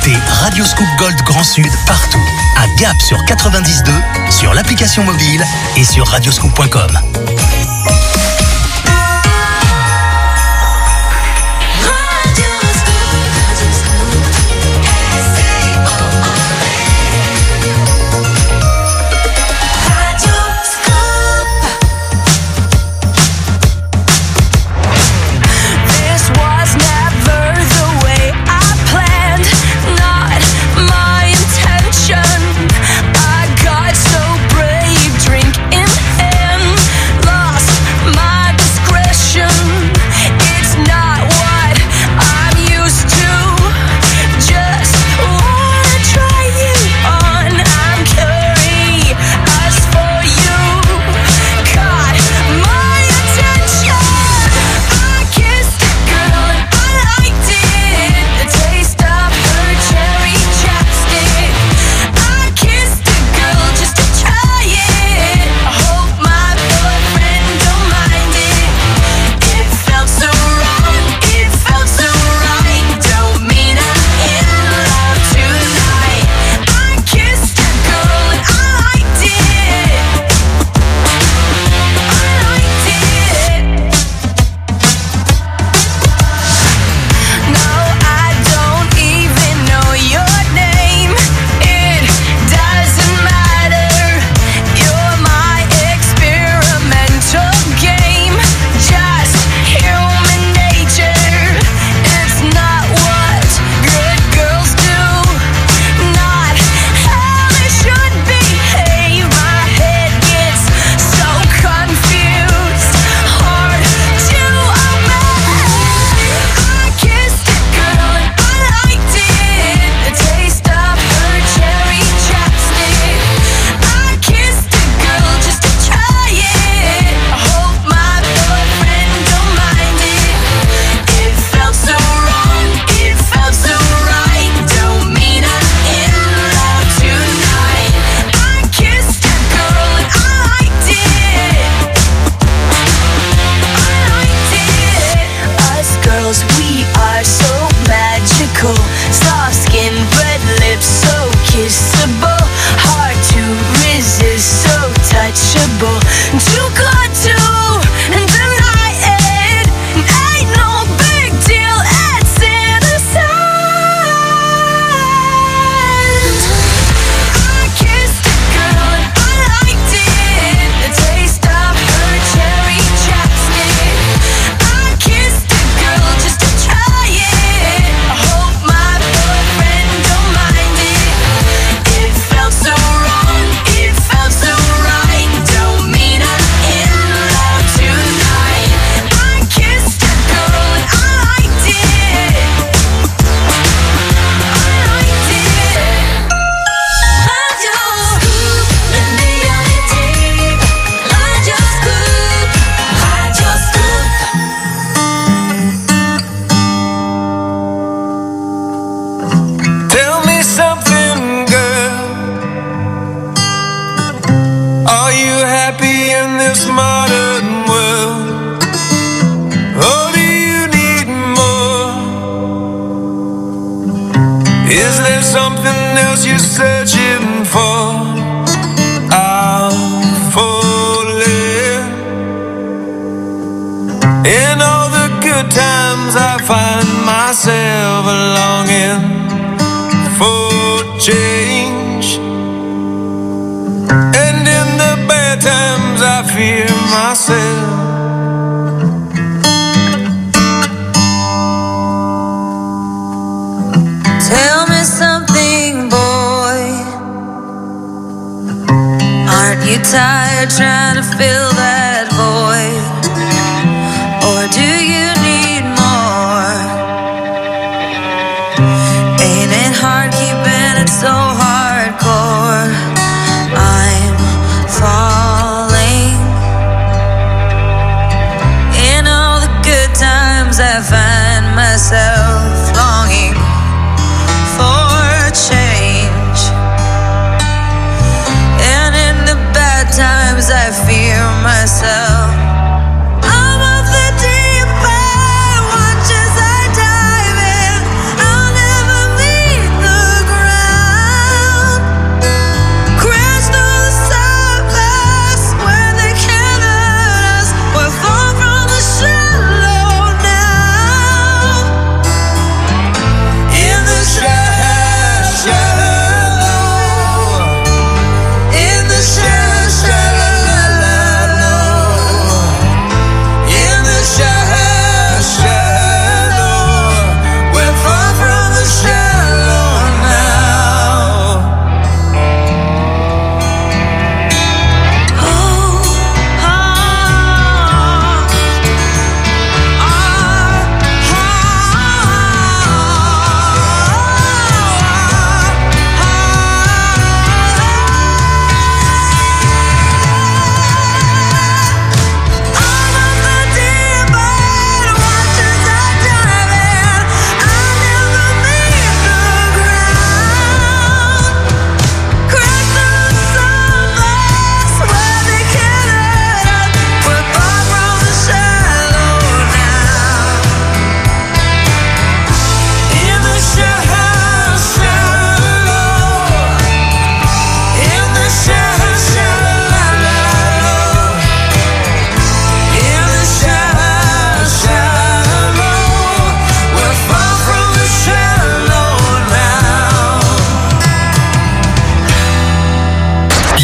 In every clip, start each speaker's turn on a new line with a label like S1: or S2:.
S1: Écoutez Radio Scoop Gold Grand Sud partout. À Gap sur 92.2, sur l'application mobile et sur radioscoop.com.
S2: Watch as I dive in. I'll never meet the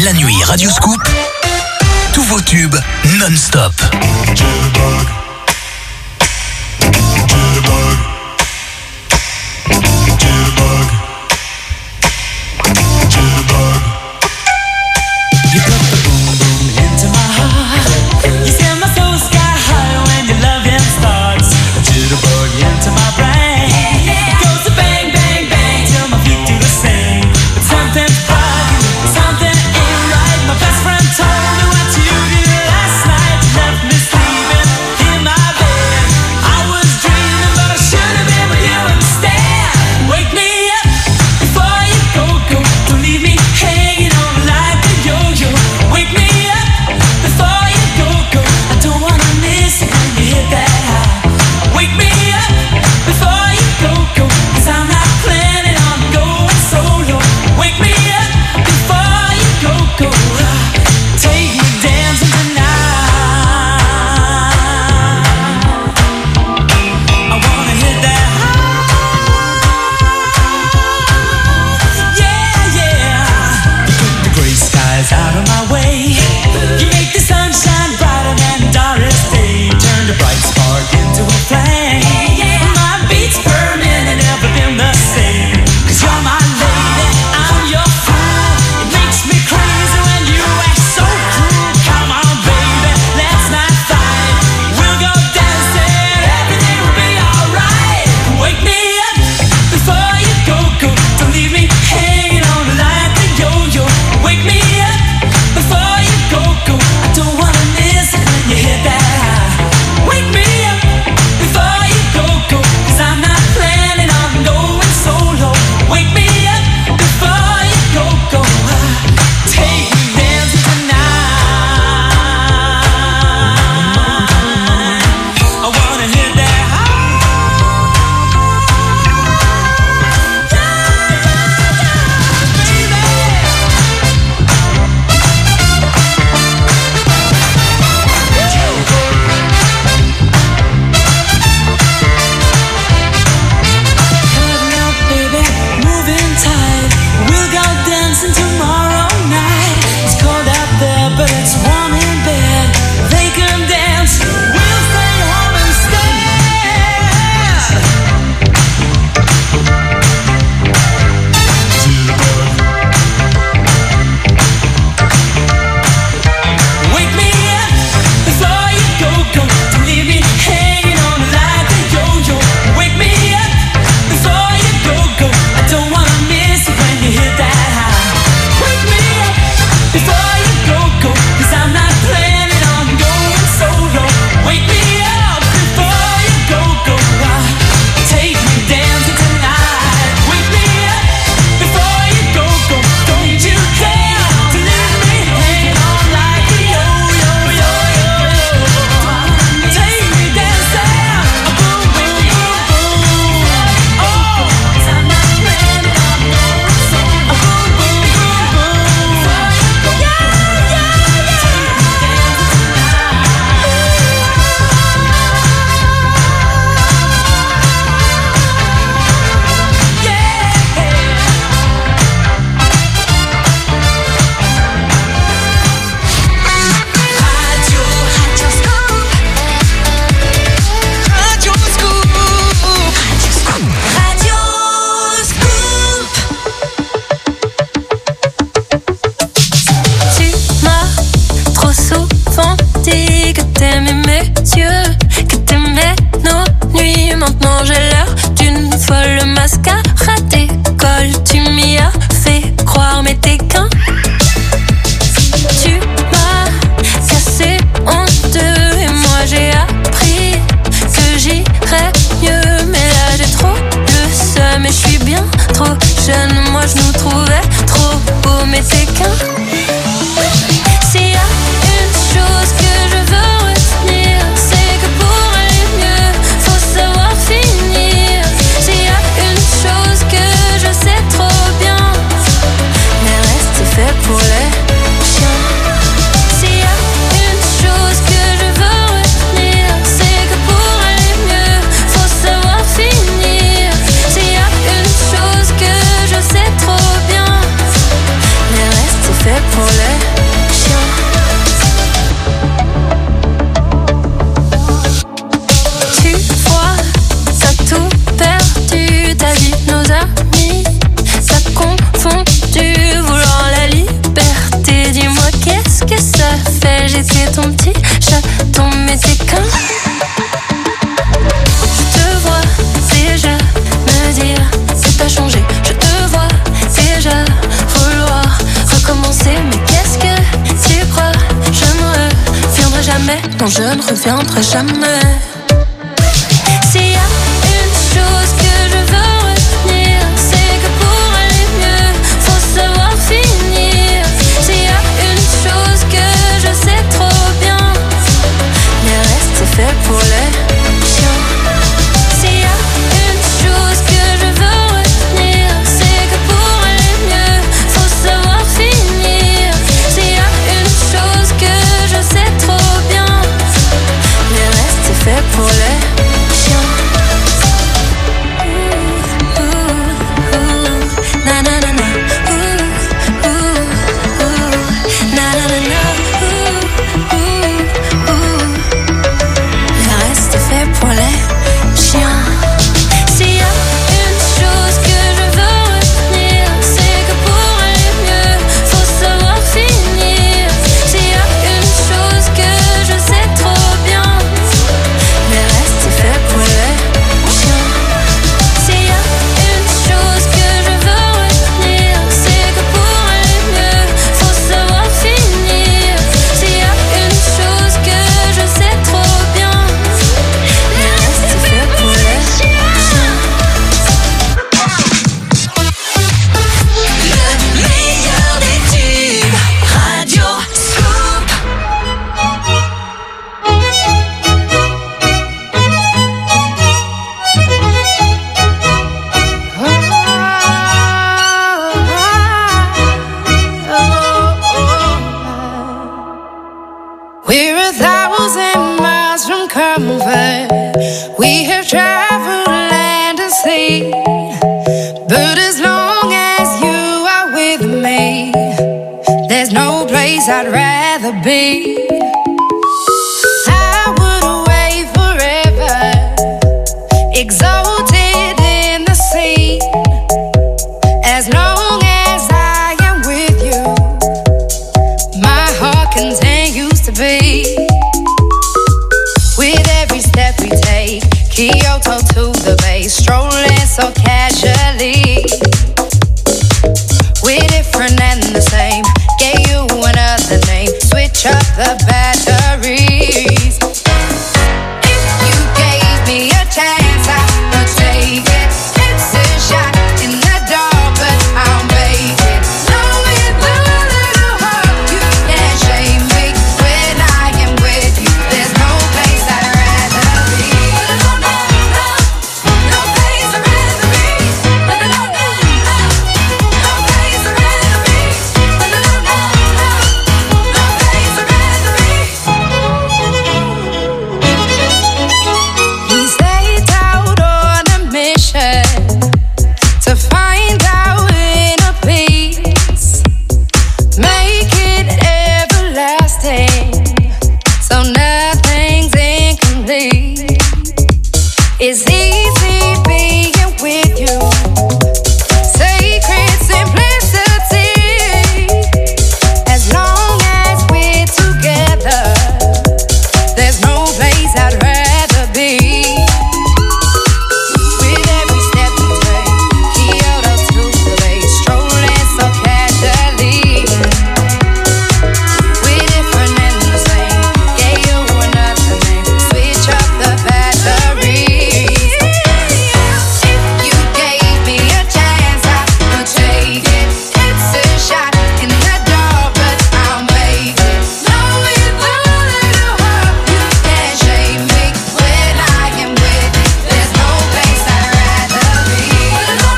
S1: La nuit Radio Scoop, tous vos tubes non-stop.
S2: fait non je ne reviendrai jamais. S'il y a une chose que je veux retenir, c'est que pour aller mieux, faut savoir finir. S'il y a une chose que je sais trop bien, les restes c'est fait pour les chiens. S'il y a une chose que je veux retenir, c'est que pour aller mieux, faut savoir finir. S'il y a une chose que je sais trop bien, les restes c'est fait pour les chiens. Na na na na. Na na na na. Les restes c'est fait pour les chiens. S'il y a une chose que je veux retenir, c'est que pour aller mieux, faut savoir finir. S'il y a une chose que je sais trop bien, les restes c'est fait pour les chiens. S'il y a une chose que je veux retenir, c'est que pour aller mieux, faut savoir finir. S'il y a une chose que je sais trop bien, les restes c'est fait pour les chiens.
S3: Le meilleur des tubes, Radio Scoop.
S4: We're 1,000 miles from comfort. We have traveled land and sea, but as long as you are with me, there's no place I'd rather be. I would away forever, exalted in the sea. As long as I am with you, my heart continues to beat. With every step we take, Kyoto to the bay, strolling so casually. We're different and the same, gave you another name, switch up the batteries. If you gave me a chance, I would take it. It's a shot in the dark, but I'll make it. Know with a little hope, you can't shame me. When I am with you, there's no place I'd rather be. No place I'd rather be. No place I'd rather be. No place I'd rather be. We set out on a mission to find our inner peace, make it everlasting, so nothing's incomplete. It's easy being with you, sacred simplicity. As long as we're together, there's no place I'd rather be. With every step we take, Kyoto to the bay, strolling so casually. We're different and the same, gave you another name, switch up the batteries. If you gave me a chance, I would take it. It's a shot in the dark, but I'll make it. Know with a little hope, you can't shame me. When I am with you, there's no place I'd rather be. No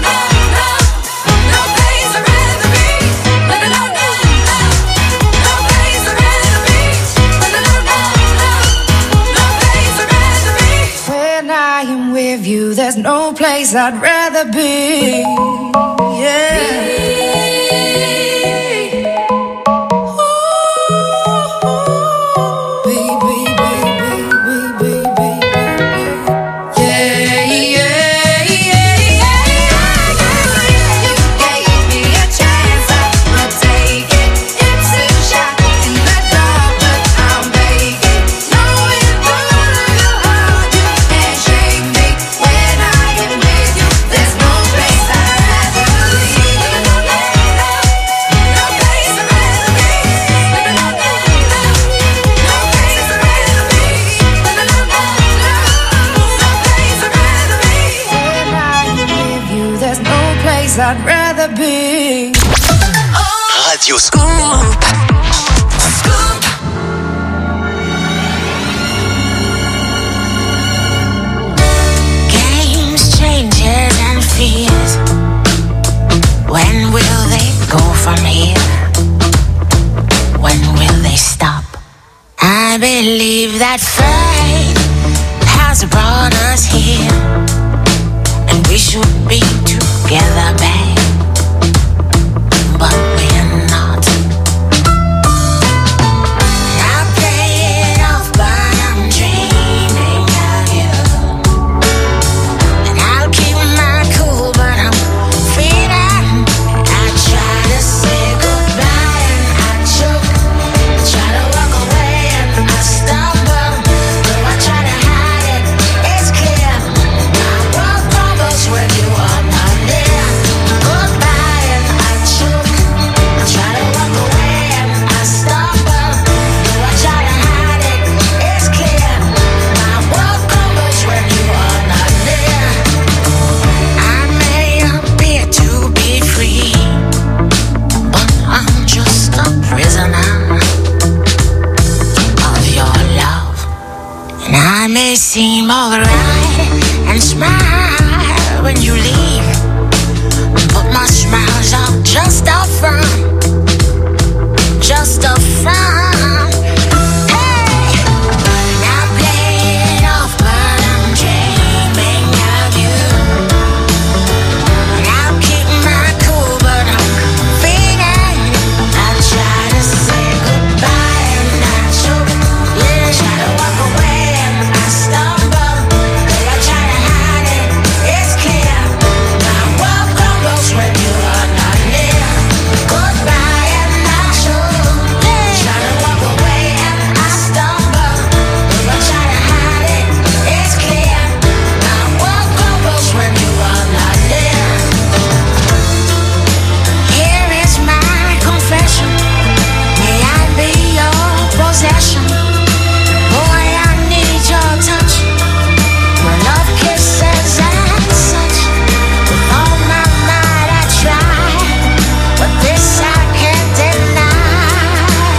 S4: place I'd rather be. No place I'd rather be. No place I'd rather be. When I am with you, there's no place I'd rather be. Yeah. When I am with you, there's no place I'd rather me.
S1: Radio Scoop.
S5: Games, changes and fears. When will they go from here? When will they stop? I believe that fate has brought us here, and we should be together, babe. But we're not. I play it off, but I'm dreaming of you. And I'll keep my cool, but I'm feeling. I try to say goodbye and I choke. I try to walk away and I stumble. Though I try to hide it, it's clear. My world crumbles when you are not near. Goodbye and I choke. I try to walk away and I stumble. Though I try to hide it, it's clear. My world crumbles when you are not near. I may appear to be free, but I'm just a prisoner of your love. And I may seem alright and smile when you leave, but my smiles are just a front, just a front. Hey, I play it off, but I'm dreaming of you. And I'll keep my cool, but I'm feeling. I try to say goodbye and I choke. Yeah, try to walk away and I stumble. Though I try to hide it, it's clear. My world crumbles when you are not near. Goodbye and I choke. Yeah, try to walk away and I stumble. Though I try to hide it, it's clear. My world crumbles when you are not near. Here is my confession. May I be your possession? Boy, I need your touch. Your love kisses and such. With all my might I try, but this I can't deny.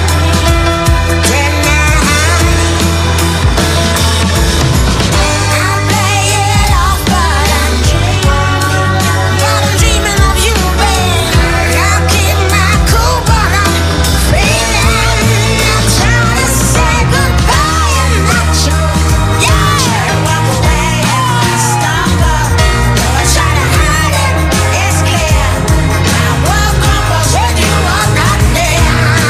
S5: I play it off, but I'm dreaming of you, babe. I'll keep my cool, but I'm feeling. I try to say goodbye and I choke. Yeah, try to walk away and I stumble. Though I try to hide it, it's clear. My world crumbles when you are not near.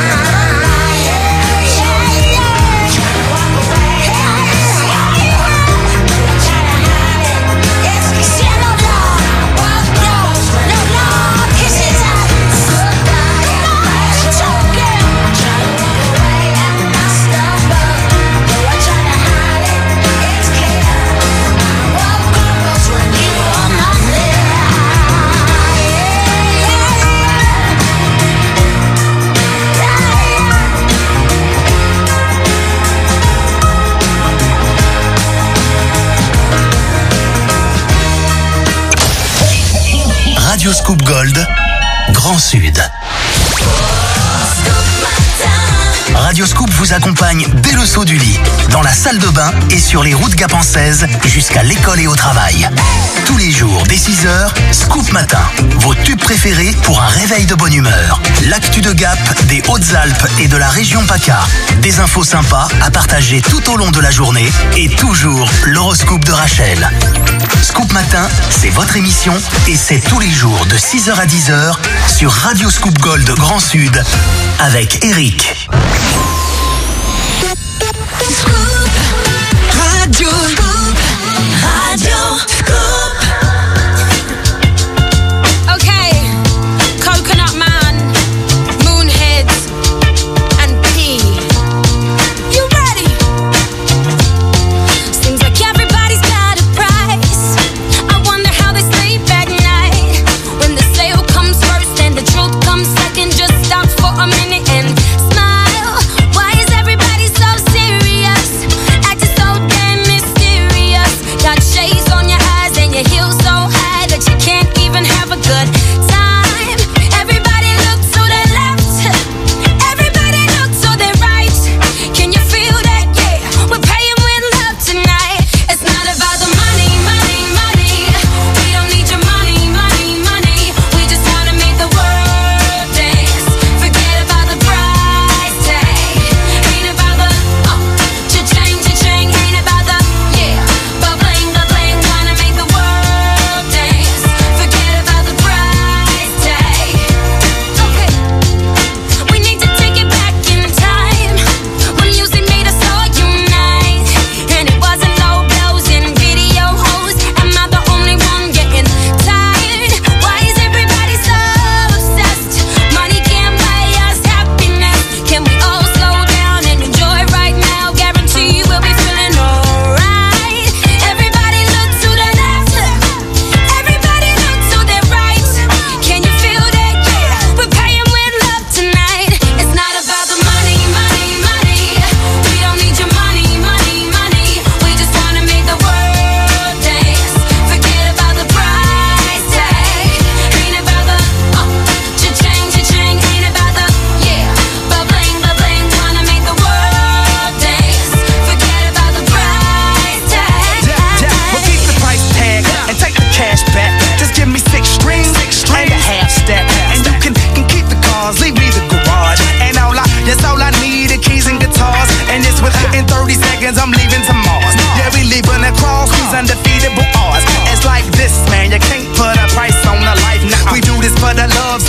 S5: Try to walk away and I stumble. Though I try to hide it, it's clear. My world crumbles when your love kisses and goodbye and I choke. Try to walk away and I stumble. Though I try to hide it, it's clear. My world crumbles when you are not there.
S1: Radio Scoop Gold, Grand Sud. Radio Scoop vous accompagne dès le saut du lit, dans la salle de bain et sur les routes gapençaises jusqu'à l'école et au travail. Tous les jours, dès 6h, Scoop Matin. Vos tubes préférés pour un réveil de bonne humeur. L'actu de Gap, des Hautes-Alpes et de la région PACA. Des infos sympas à partager tout au long de la journée. Et toujours l'horoscope de Rachel. Scoop Matin, c'est votre émission et c'est tous les jours de 6h à 10h sur Radio Scoop Gold Grand Sud avec Eric.
S3: Radio Scoop. Radio Scoop.
S2: Okay, Coconut Man, Moonheads, and P. You ready? Seems like everybody's got a price. I wonder how they sleep at night. When the sale comes first and the truth comes second, just stop for a minute and smile. Why is everybody so serious? Acting so damn mysterious.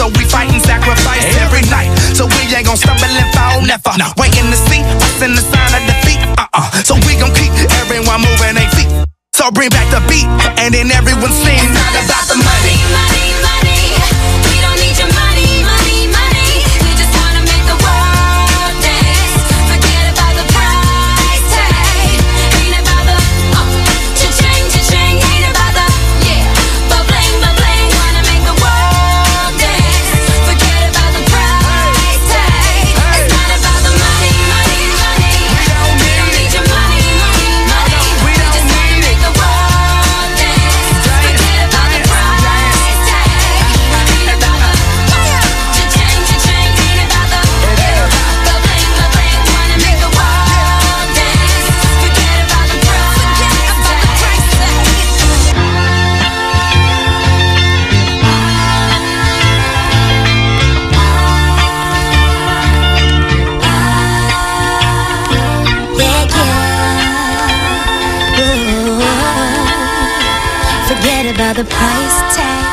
S6: so we fight and sacrifice every night. So we ain't gon' stumble and fall, never. No. Waiting to see us in the sign of defeat. So we gon' keep everyone moving their feet. So bring back the beat, and then everyone sings. It's not about the money, money, money. We don't need your money, money, money. We just wanna make the world dance. Forget about the price tag. Ain't about the cha-ching, cha-ching. Ain't about the ba-bling, ba-bling. Wanna make the world dance. Forget about the price tag. It's not about the money, money, money. We don't need your money, money, money. We just wanna make the world dance. Forget about the price tag. Ain't about the cha-ching, cha-ching. Ain't about the ba-bling, ba-bling. Wanna make the world dance. Forget about the price tag.
S2: Forget about the price tag.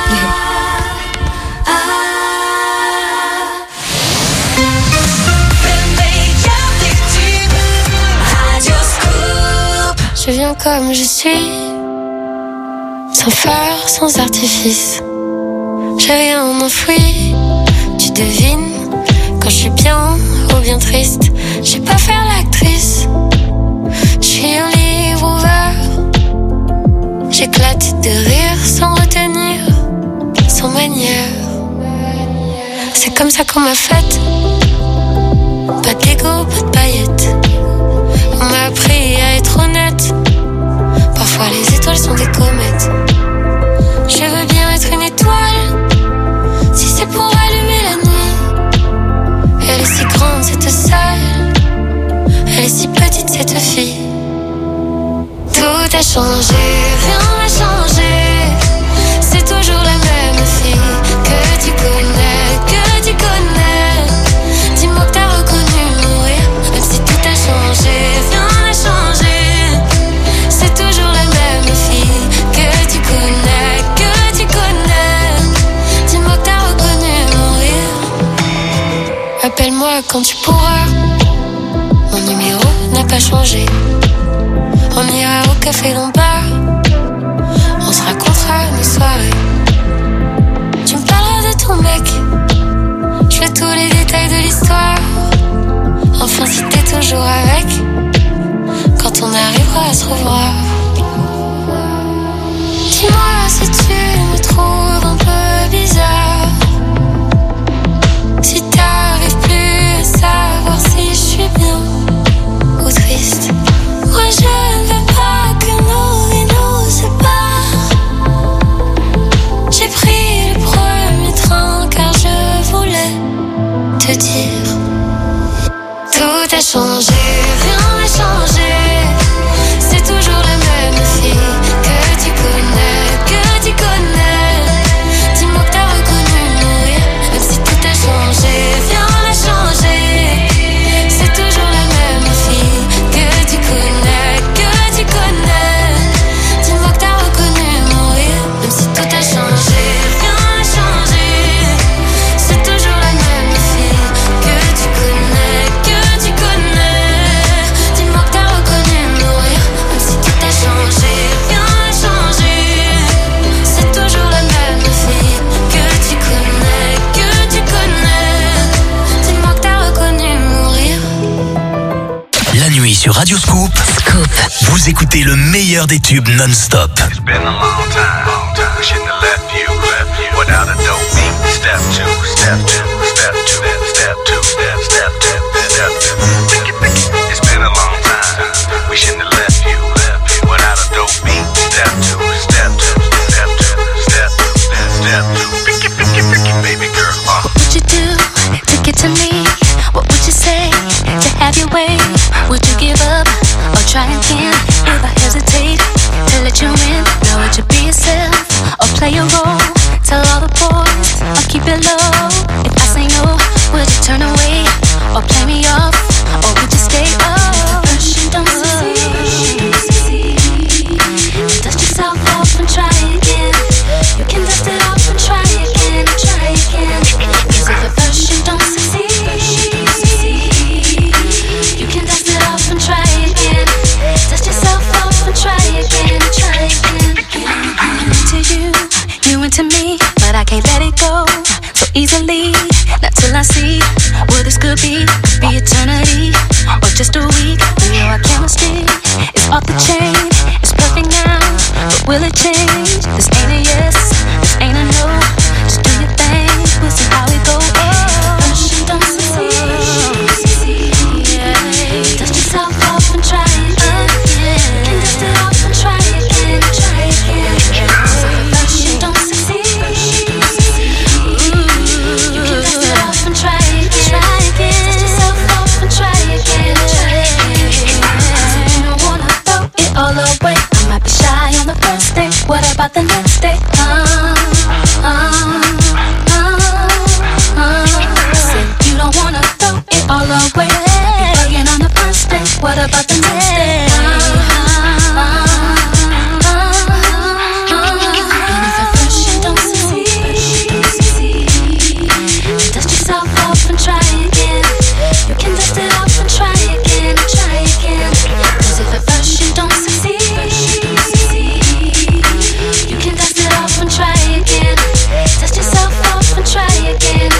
S2: Je viens comme je suis, sans phare, sans artifice. J'ai rien enfoui, tu devines quand je suis bien ou bien triste. J'ai pas faire l'actrice, je suis un livre ouvert. J'éclate de rire sans retenir, sans manière. C'est comme ça qu'on m'a faite. Pas d'ego, pas de paillettes. On m'a appris à être honnête. Parfois les étoiles sont des comètes. Je veux bien être une étoile, si c'est pour allumer la nuit. Elle est si grande cette salle, elle est si petite cette fille. Tout a changé, rien n'a changé. C'est toujours la même fille que tu connais, que tu connais. Dis-moi que t'as reconnu mourir, même si tout a changé, rien n'a changé. C'est toujours la même fille que tu connais, que tu connais. Dis-moi que t'as reconnu mourir. Appelle-moi quand tu pourras. Mon numéro n'a pas changé. On ira au café Lombard. On se racontera nos soirées. Tu me parleras de ton mec. Je veux tous les détails de l'histoire. Enfin si t'es toujours avec, quand on arrivera à se revoir. Dis-moi si tu me trouves un peu bizarre, si t'arrives plus à savoir si je suis bien ou triste. Moi je ne veux pas que nos vies nous séparent. J'ai pris le premier train car je voulais te dire. Tout a changé, rien n'a changé. C'est toujours la même fille que tu connais, que tu connais. Dis-moi que t'as reconnu mourir, même si tout a changé, rien n'a changé. C'est toujours la même fille que tu connais, que tu connais. Dis-moi que t'as reconnu mourir, même si tout a changé, rien n'a changé. C'est toujours la même fille que tu connais, que tu connais. Dis-moi que t'as reconnu mourir, même si tout a changé, rien n'a changé. C'est toujours la même fille que tu connais, que tu connais. Dis-moi que t'as reconnu mourir.
S1: La nuit sur Radio Scoop, vous écoutez le meilleur des tubes non-stop.
S7: It's been a long time. We shouldn't have left you without a dope beat. Step two, step two, step two, step two, step two, step two. It's been a long time. We shouldn't have left you without a dope beat. Step two, step two, step two, step two, step two. Baby girl.
S2: What would you do to get to me? What would you say to have your way? Would you give up or try again? If I hesitate to let you in, now would you be yourself or play a role? Tell all the boys or keep it low. If I say no, would you turn away or play me off? Or would you stay up? First you don't succeed, dust yourself off and try again. You can dust it off and try again, try again. me, not till I see what this could be eternity or just a week. We know our chemistry is off the chain. It's perfect now, but will it change? This ain't a yes, this ain't a no. Just do your thing, we'll see how it goes. She don't succeed. Dust yourself off and try again. You can dust it off and try again. She don't succeed. You can dust it off and try again. Dust yourself off and try again. You don't wanna throw it all away. I might be shy on the first day. What about the next day? You don't wanna throw it all away. You're bugging on the first day. What about the next day? And if at first you don't succeed, dust yourself off and try again. You can dust it off and try again. 'Cause if at first you don't succeed, you can dust it off and try again. Dust yourself off and try again.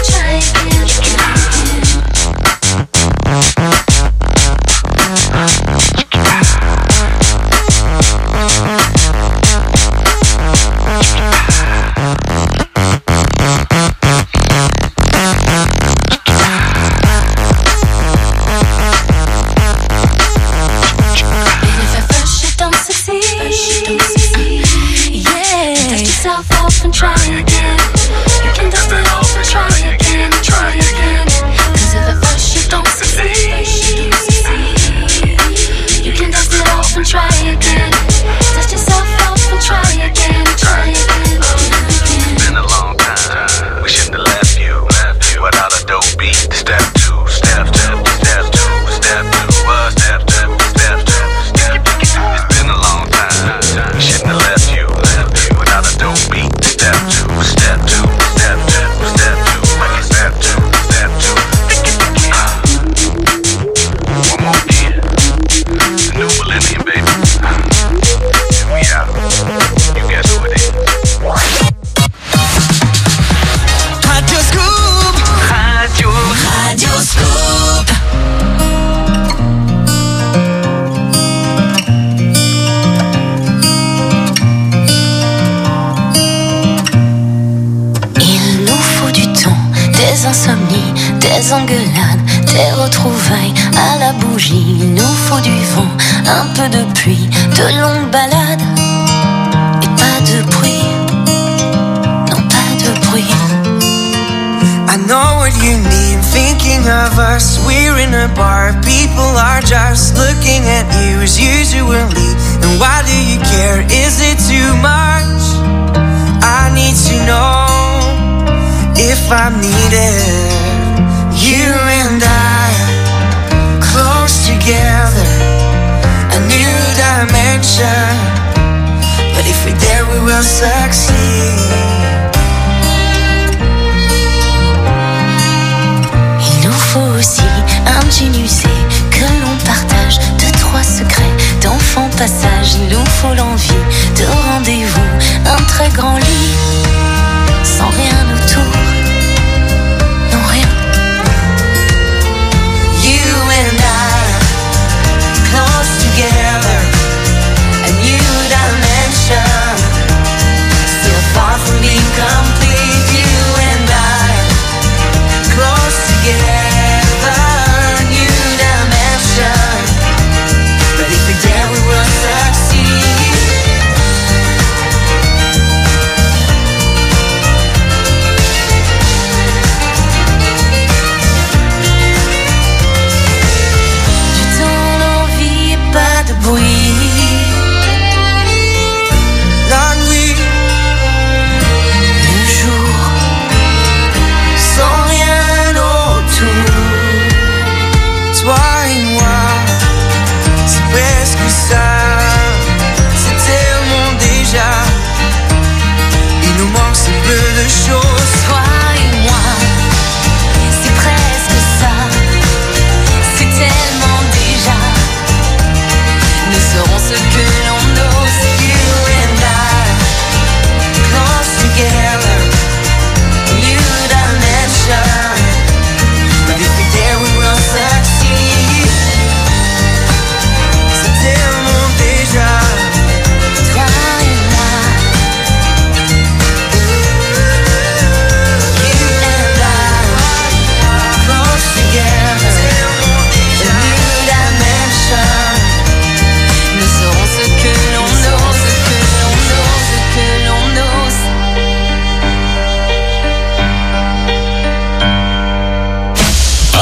S8: Des engueulades, des retrouvailles à la bougie. Il nous faut du vent, un peu de pluie, de longues balades et pas de bruit. Non, pas de bruit.
S9: I know what you mean, thinking of us. We're in a bar, people are just looking at you as usually. And why do you care? Is it too much? I need to know if I'm needed. You and I, close together, a new dimension. But if we're there, we will succeed.
S8: Il nous faut aussi un jean usé que l'on partage, 2-3 secrets d'enfant passage. Il nous faut l'envie de rendez-vous, un très grand lit, sans rien autour. Non, rien.
S9: You and I, close together, a new dimension. Still far from being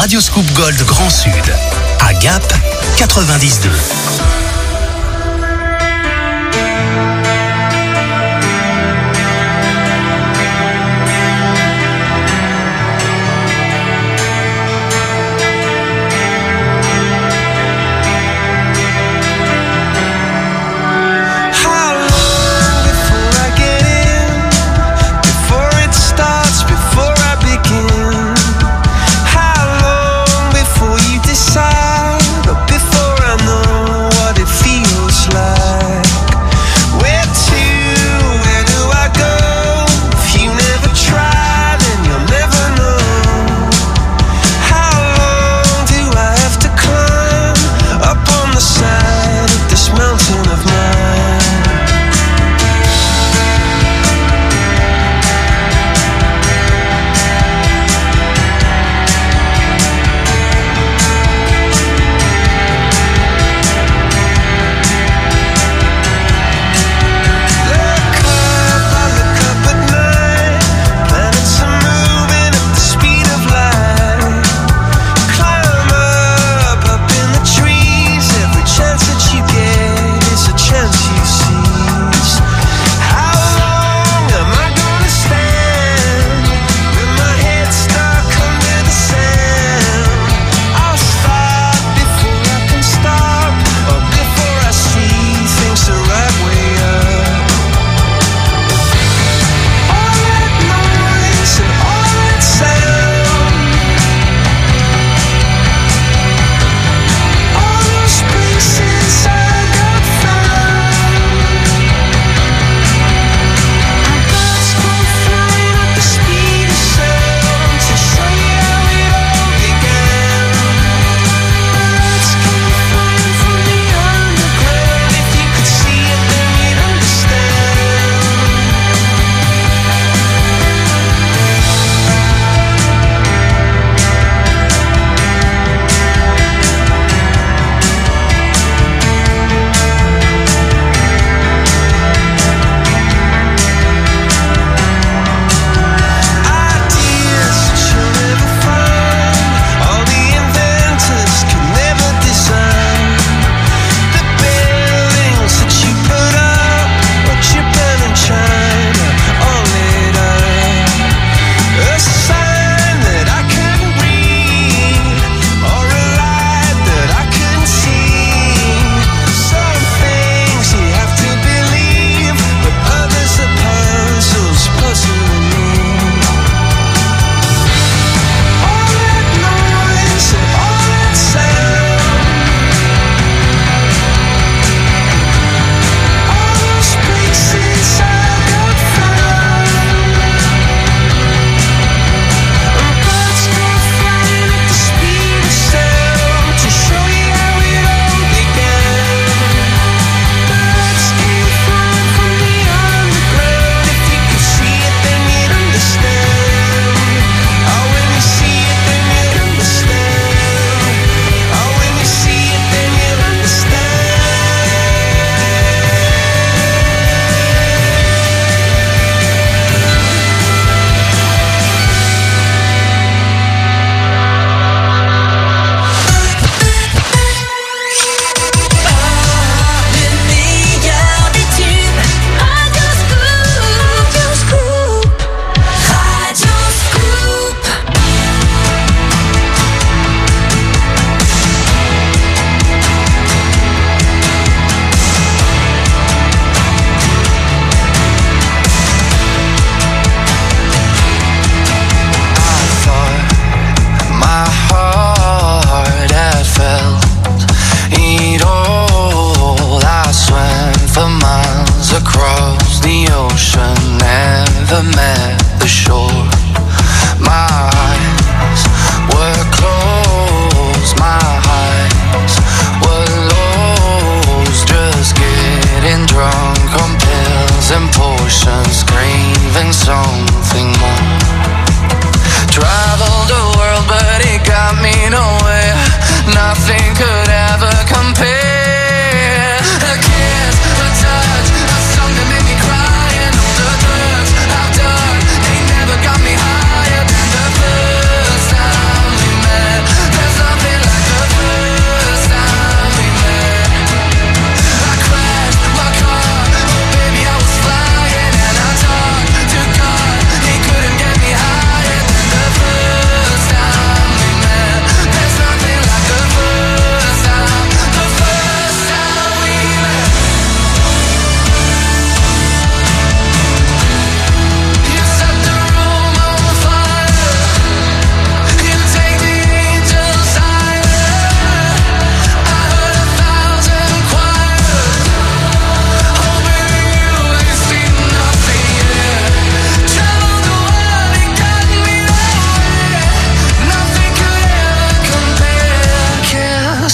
S1: Radio Scoop Gold Grand Sud. À Gap, 92.
S9: Before I know what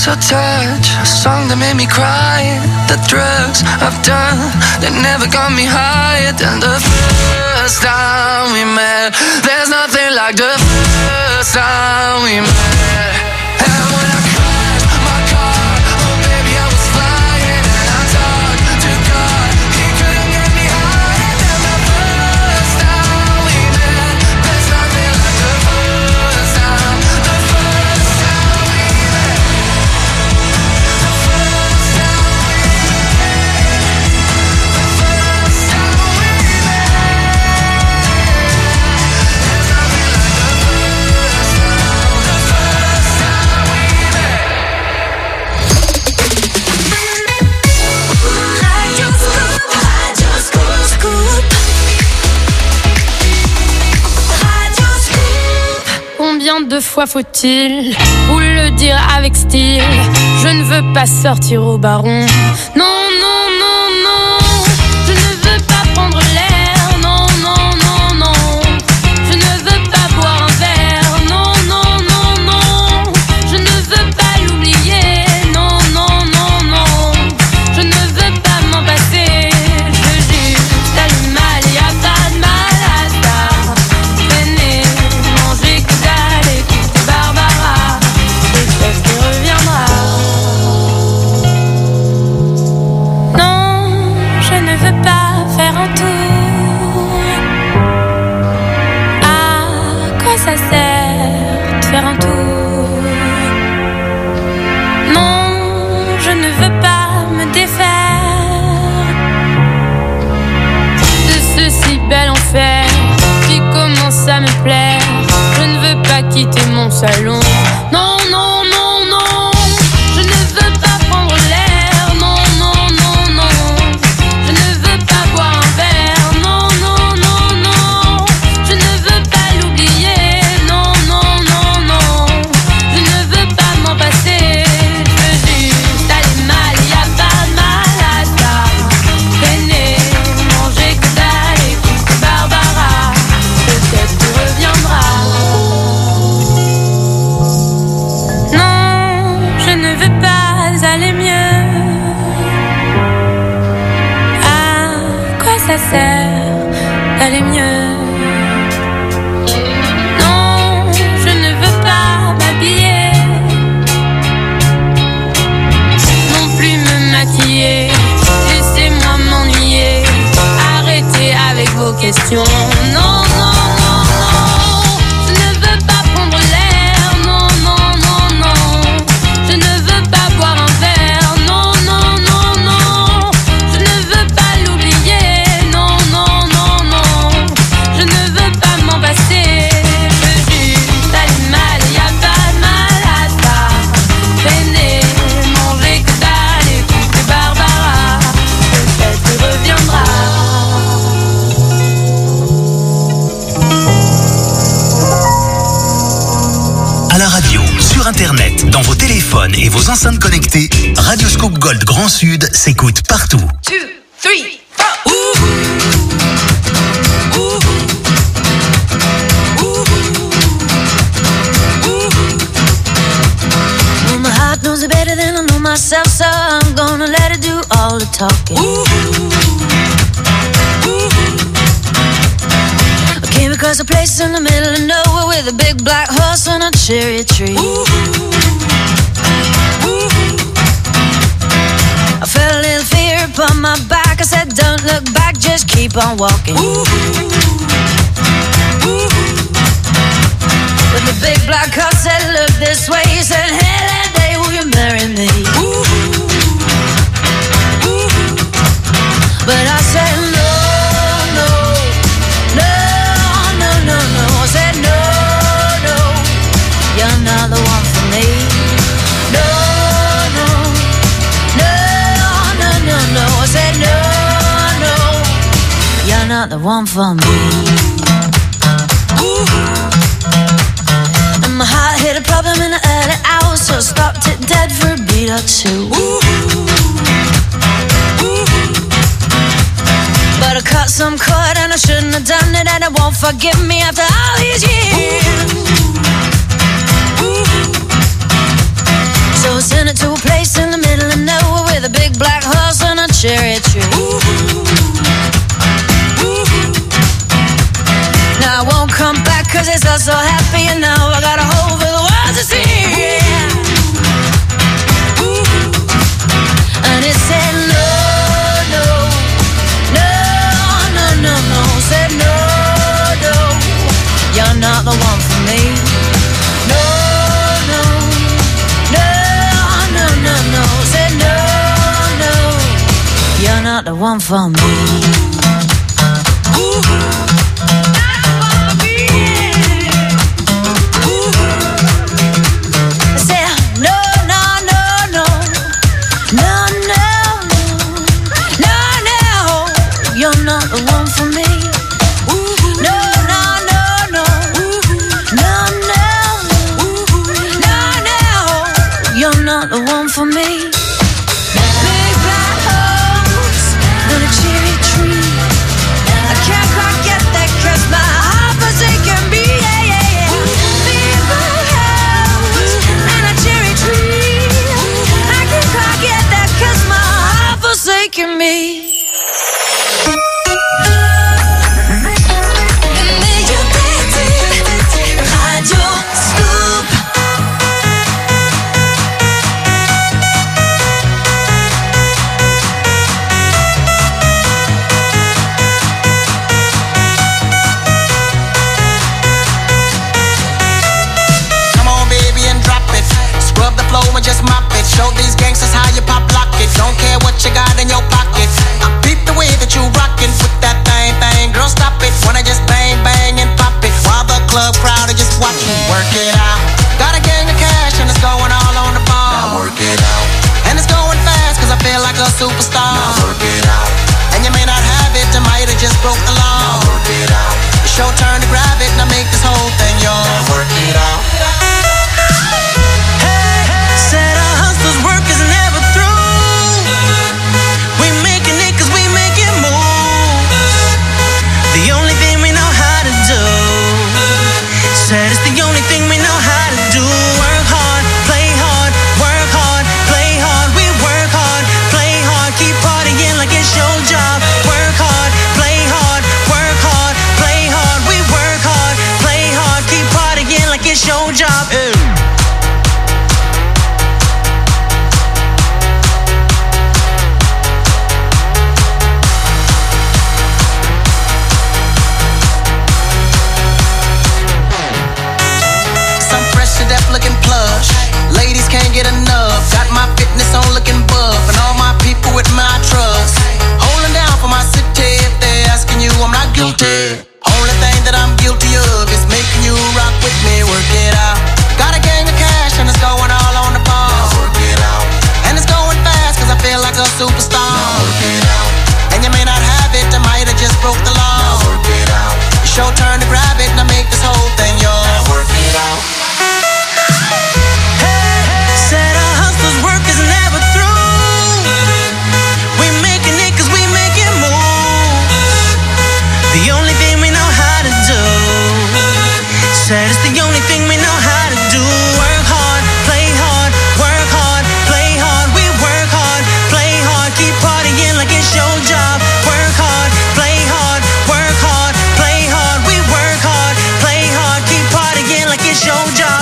S10: kiss or touch, a song that made me cry. The drugs I've done, they never got me higher than the first time we met. There's nothing like the first time we met. And when I crashed my car, oh baby I was flying, and I talked to God, he couldn't get me higher than the first time we met. There's nothing like the first time, the first time we met. The first time we met. The first time we met. There's nothing like the first time, the first time we met.
S3: Radio Scoop, Radio Scoop, Radio Scoop.
S2: Combien de fois faut-il vous le dire avec style? Je ne veux pas sortir au baron. Non, non, non, non. Je ne veux pas prendre l'air. Non, non, non, non. Je ne veux pas boire un verre. Non, non, non, non. Je ne veux pas l'oublier. Non, non, non, non. Je ne veux pas m'en passer. Je veux juste aller mal. Y'a pas de mal à ça. Traîner, manger que dalle, écouter Barbara. Peut-être qu'il reviendra. Non, je ne veux pas faire un tour. À quoi ça sert de faire un tour? Non, je ne veux pas me défaire de ce si bel enfer qui commence à me plaire. Je ne veux pas quitter mon salon. Non, non, non, non. Je ne veux pas prendre l'air. Non, non, non, non. Je ne veux pas boire un verre. Non, non, non, non. Je ne veux pas l'oublier. Non, non, non, non. Je ne veux pas m'en passer. Je veux juste aller mal. Y'a pas de mal à ça. Traîner, manger que dalle, écouter Barbara. Peut-être qu'il reviendra. Non, je ne veux pas aller mieux. À quoi ça sert d'aller mieux? Non, je ne veux pas m'habiller, non plus me maquiller. Laissez-moi m'ennuyer. Arrêtez avec vos questions. Non, non, non, non. Je ne veux pas prendre l'air. Non, non, non, non. Je ne veux pas boire un verre. Non, non, non, non. Je ne veux pas l'oublier. Non, non, non, non. Je ne veux pas m'en passer. Je veux juste aller mal. Y'a pas de mal à ça. Traîner, manger que dalle, écouter Barbara. Peut-être qu'il reviendra.
S1: À la radio, sur internet, dans vos téléphones et vos enceintes connectées, Radio Scoop Gold Grand Sud s'écoute partout.
S3: 2, 3, 4.
S8: Well, my heart knows it better than I know myself, so I'm gonna let it do all the talking. I came across a place in the middle of nowhere with a big black horse and a cherry tree. I felt a little fear upon my back. I said, don't look back, just keep on walking. But the big black horse said, look this way. He said, hey, that day will you marry me? But I said, no, no, no, no, no, no. I said, no, no, you're not the one for me. No, no, no, no, no, no. I said, no, no, you're not the one for me. And my heart hit a problem in the early hours, so I stopped it dead for a beat or two. But I cut some cord and I shouldn't have done it, and it won't forgive me after all these years. So I sent it to one for me. I said, no, no, no, no, no, no, no, no, you're not the one for me. No, no, no, no, no, no, no, no, you're not the one for me. Big black holes on a cherry tree. I can't quite get that 'cause my heart forsaken me. Yeah, yeah, yeah. Big black holes and a cherry tree. I can't quite get that 'cause my heart forsaken me. Radio Scoop.
S11: Come on, baby, and drop it. Scrub the flow and just mop it. Show these gangsters how you pop lock it. Don't care what you got in your pocket. I peep the way that you rockin' with that thing, girl, stop it. Wanna just bang, bang, and pop it while the club crowd are just watching. Work it out. Got a gang of cash and it's going all on the ball. Now work it out. And it's going fast 'cause I feel like a superstar. Now work it out. And you may not have it, I might have just broke the law. Now work it out. It's your turn to grab it, now make this whole thing yours. Now work it out.
S9: Said our hustler's work is never through. We making it 'cause we making moves. The only thing we know how to do. Said it's the only thing we know how to do. Work hard, play hard, work hard, play hard. We work hard, play hard, keep partying like it's your job. Work hard, play hard, work hard, play hard. We work hard, play hard, keep partying like it's your job.
S11: Some fresh to death looking plush. Ladies can't get enough. Got my fitness on looking buff. And all my people with my trust. Holding down for my city. If they're asking you, I'm not guilty. Only thing that I'm guilty of is making you rock with me. Work it out. Got a gang of cash and it's going all on the ball. Now work it out. And it's going fast 'cause I feel like a superstar. Now work it out. And you may not have it, I might have just broke the law. Now work it out. It's your turn to grab it, now make this whole thing yours. Now work it out.
S9: Said our hustler's work is never through. We making it 'cause we making moves. The only thing we know how to do. Said it's the only thing we know how to do. Work hard, play hard, work hard, play hard. We work hard, play hard, keep partying like it's your job. Work hard, play hard, work hard, play hard. We work hard, play hard, keep partying like it's your job.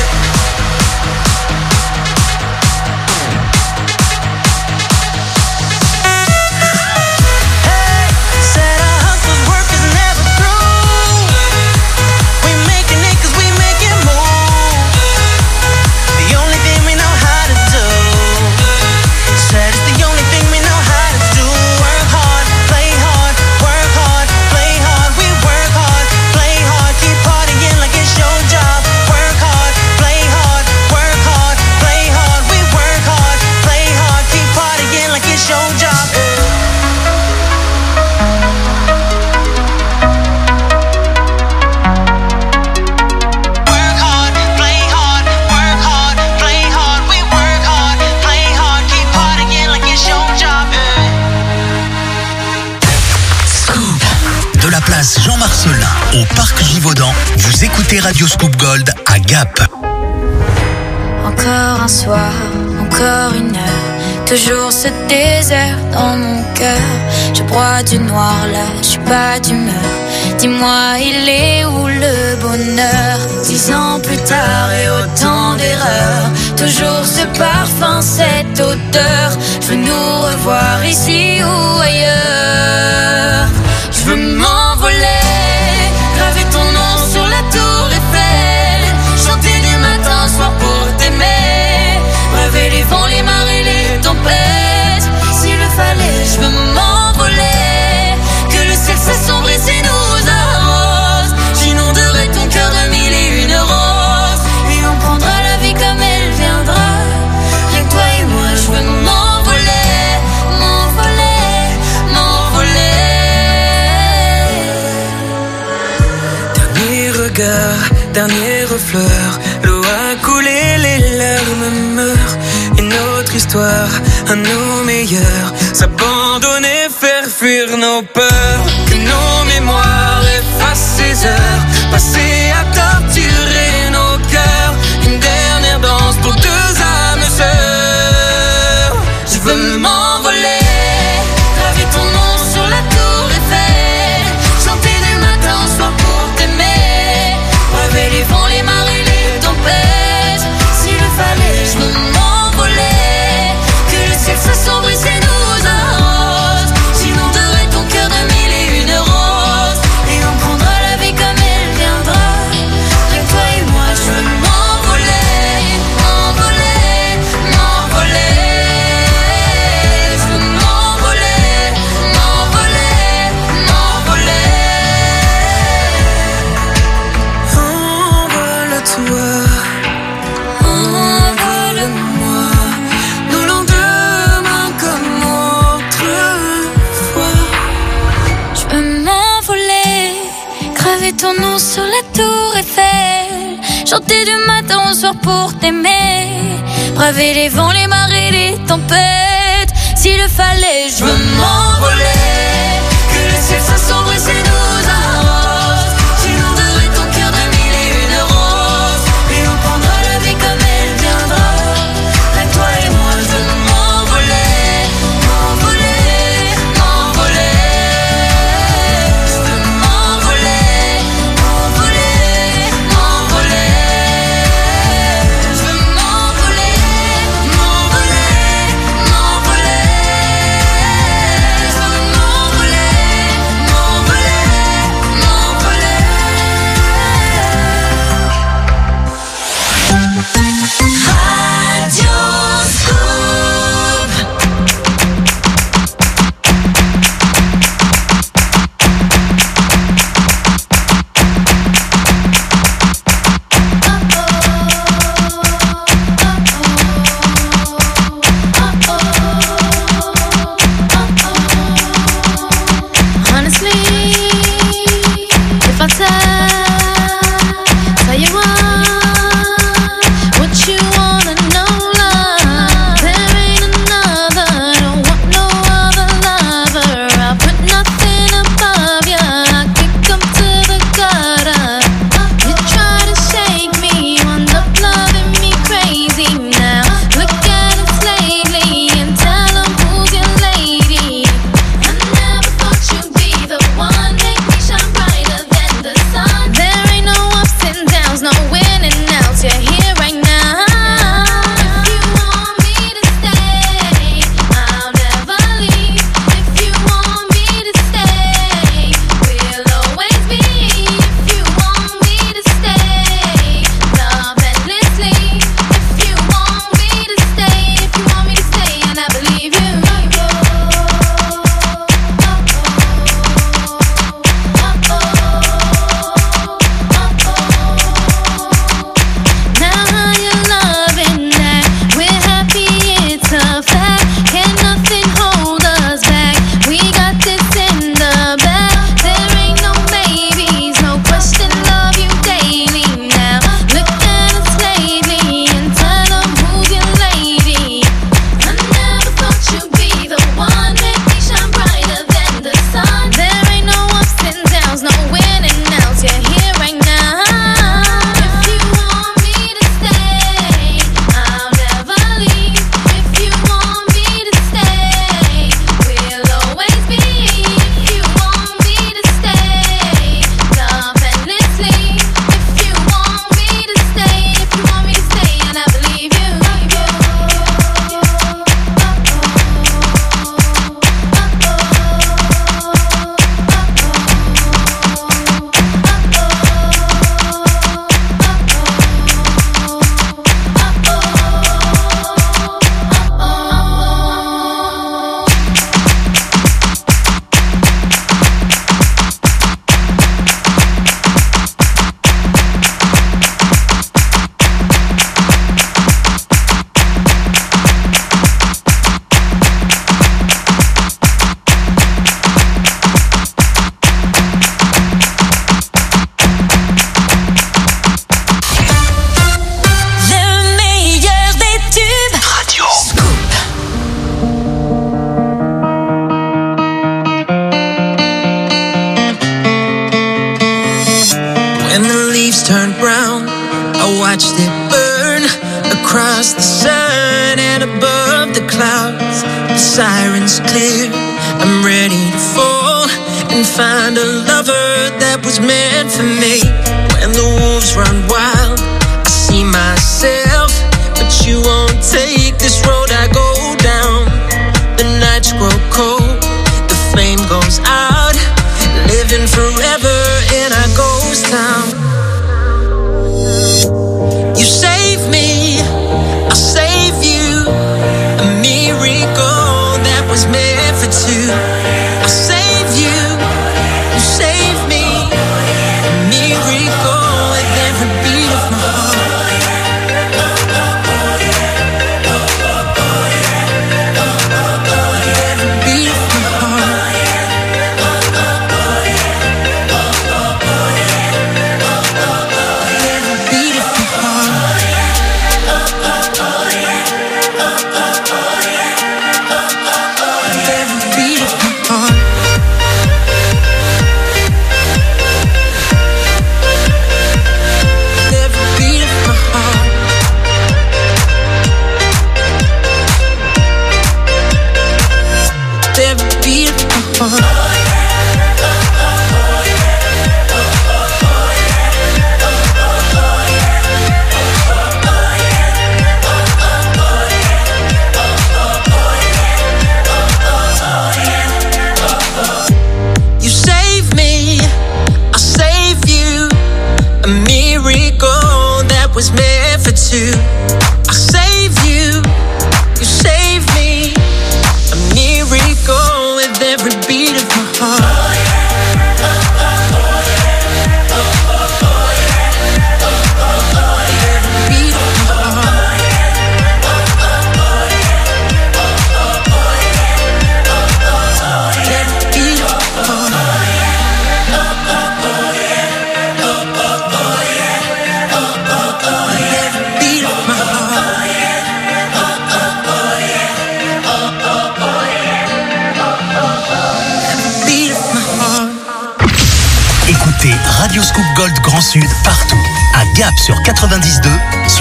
S9: Said our hustler's work is never through. We making it 'cause we making moves. The only thing we know how to do. Said it's the only thing we know how to do. Work hard, play hard, work hard, play hard. We work hard, play hard, keep partying like it's your job. Work hard, play hard, work hard, play hard. We work hard, play hard, keep partying like it's your job. Work hard, play hard, work hard, play hard. We work hard, play hard, keep partying like it's your job.
S1: Scoop. De la place Jean-Marcelin au parc Givaudan, vous écoutez Radio Scoop Gold à Gap.
S8: Encore un soir, encore une heure, toujours ce désert dans mon cœur. Je broie du noir là, je suis pas d'humeur. Dis-moi, il est où le bonheur? 10 ans plus tard et autant d'erreurs, toujours ce parfum, cette odeur. Je veux nous revoir ici ou ailleurs. Je veux m'envoler, graver ton nom sur la tour Eiffel, chanter du matin au soir pour t'aimer, braver les vents, les marées, les tempêtes. S'il le fallait, je veux m'envoler.
S9: dernier refleur. L'eau a coulé, les larmes meurent. Une autre histoire, à nos meilleurs. S'abandonner, faire fuir nos peurs. Que nos mémoires effacent ces heures passées à torturer nos cœurs. Une dernière danse pour deux âmes sœurs. Je veux m'envoler, graver ton nom sur la tour Eiffel, chanter du matin au soir pour t'aimer, braver les vents, les marées, les tempêtes. S'il le fallait, je veux m'envoler, que le ciel s'assombrisse et nous arrose. J'inonderai ton cœur de mille et une roses, et on prendra la vie comme elle viendra. Rien que toi et moi, je veux m'envoler, m'envoler, m'envoler. Je veux m'envoler, m'envoler, m'envoler. Envole-toi, envole-moi, nos lendemains comme autrefois.
S2: Je peux m'envoler, graver ton nom sur la tour Eiffel, chanter du matin au soir pour t'aimer, braver les vents, les marées, les tempêtes. S'il le fallait, je veux m'envoler, que le ciel s'assombrisse et nous arrose. J'inonderai ton cœur de mille et une roses, et on prendra la vie comme elle viendra. Rien que toi et moi, je veux m'envoler, m'envoler, m'envoler. Je veux m'envoler, m'envoler, m'envoler. Je veux m'envoler, m'envoler, m'envoler. Je veux m'envoler, m'envoler, m'envoler.
S9: watched it burn across the sun and above the clouds. The sirens clear, I'm ready to fall and find a lover that was meant for me. When the wolves run wild, I see myself, but you won't take this road I go down. The nights grow cold, the flame goes out, living forever in our ghost town. You save me, I'll save you, a miracle that was meant for two. I'll save you, you save me, a miracle with every beat of my heart. Every beat of my heart. Every beat of my heart. Every beat of my heart. Every beat of my heart. Every beat of my heart. You save me, I'll save you, a miracle that was meant for two. I'll save you, you save me, a miracle with every beat of my heart. Every beat of my heart. Every beat of my heart. Every beat of my heart. Every beat of my heart.
S1: Écoutez Radio Scoop Gold Grand Sud partout. À Gap sur 92,